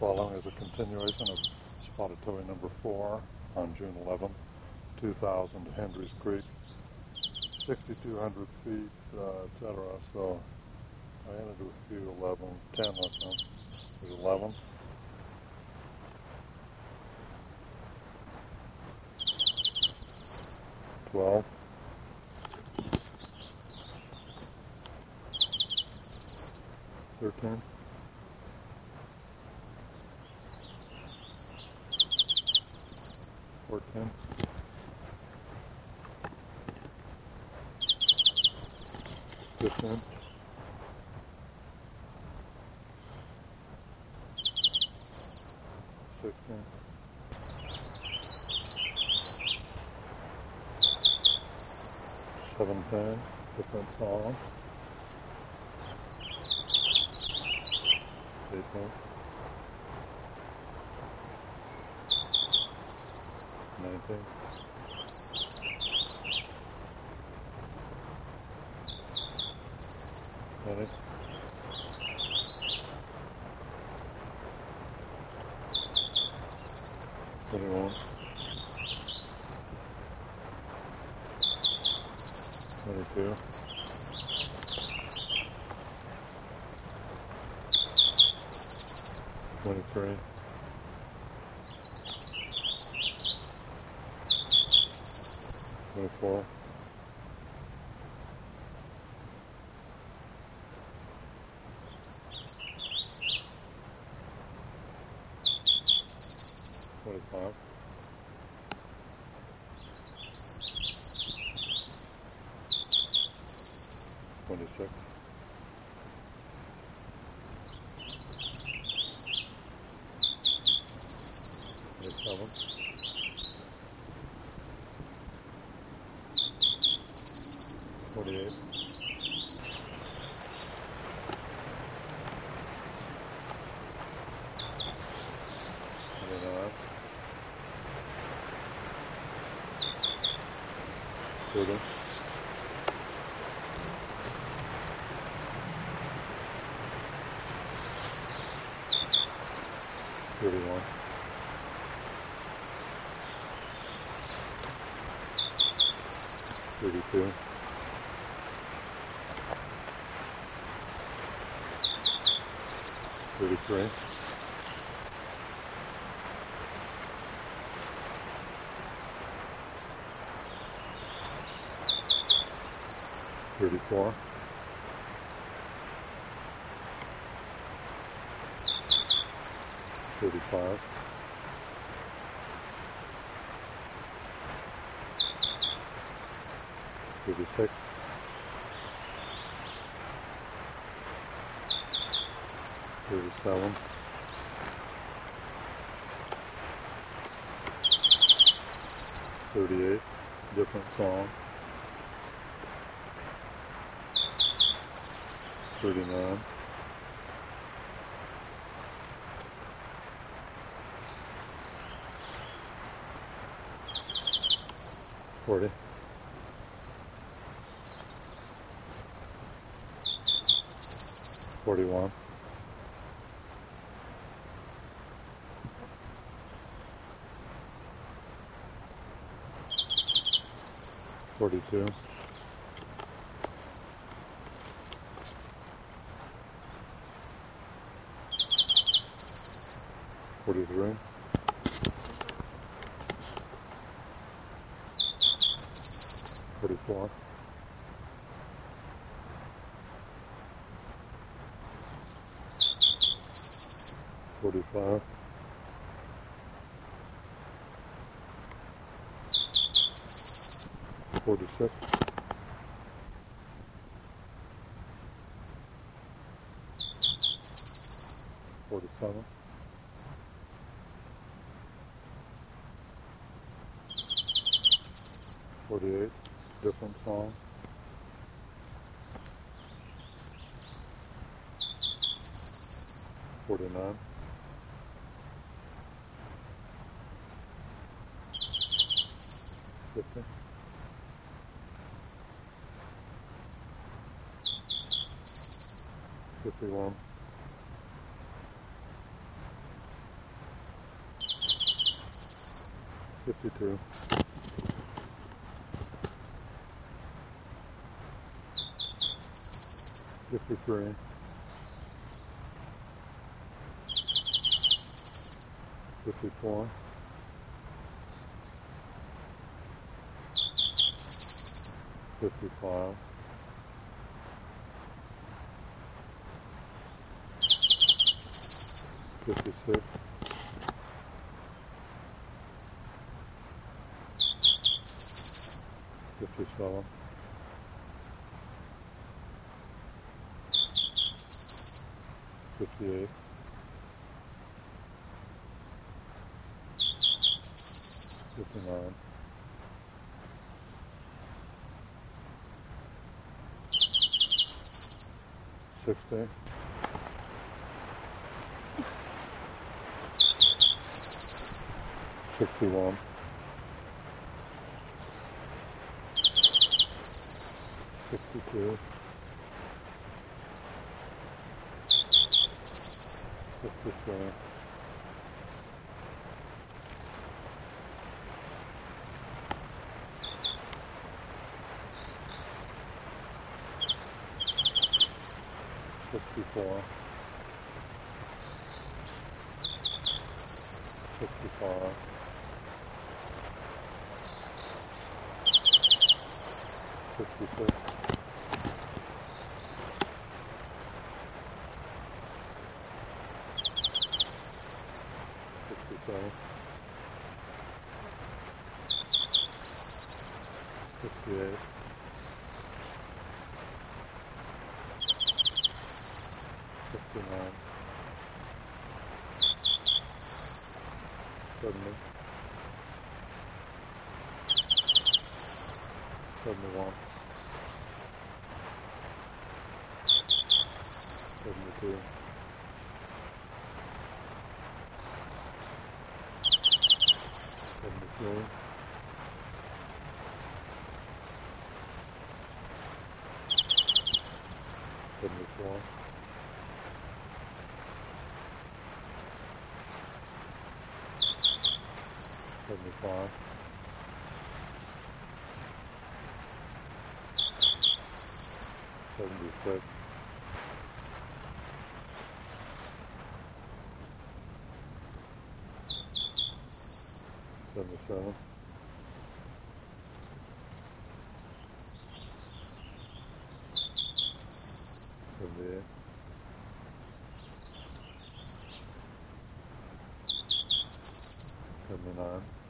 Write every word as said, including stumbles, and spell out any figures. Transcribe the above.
following is a continuation of spotted towing number four on June eleventh, two thousand, Hendry's Creek, sixty-two hundred feet, uh, et cetera. So I'm going to do a few eleven, ten of them. There's eleven. twelve. thirteen. fourteen. fifteen. sixteen. seventeen. Different song. eighteen. nineteen. twenty. twenty-one. twenty-two. twenty-three. twenty-four. twenty-five. twenty-six. twenty-seven. twenty-eight. twenty-nine. thirty. thirty-one. thirty-two. thirty-three. thirty-four. thirty-five. thirty-six. thirty-seven. thirty-eight. Different song. thirty-nine. forty. forty-one. forty-two. forty-three. forty-four. forty-five. forty-six. forty-seven. forty-eight. Different song. forty-nine. fifty. fifty-one. fifty-two, fifty-three, fifty-four, fifty-five, fifty-six, fifty-seven, fifty-eight, fifty-nine, sixty, sixty-one, sixty-two, sixty-three, sixty-four, sixty-five, sixty-six, sixty-seven, sixty-eight, sixty-nine, seventy, seventy-one, seventy-two, seventy-three, seventy-four, seventy-five, seventy-six, seventy-seven, seventy-eight, seventy-nine,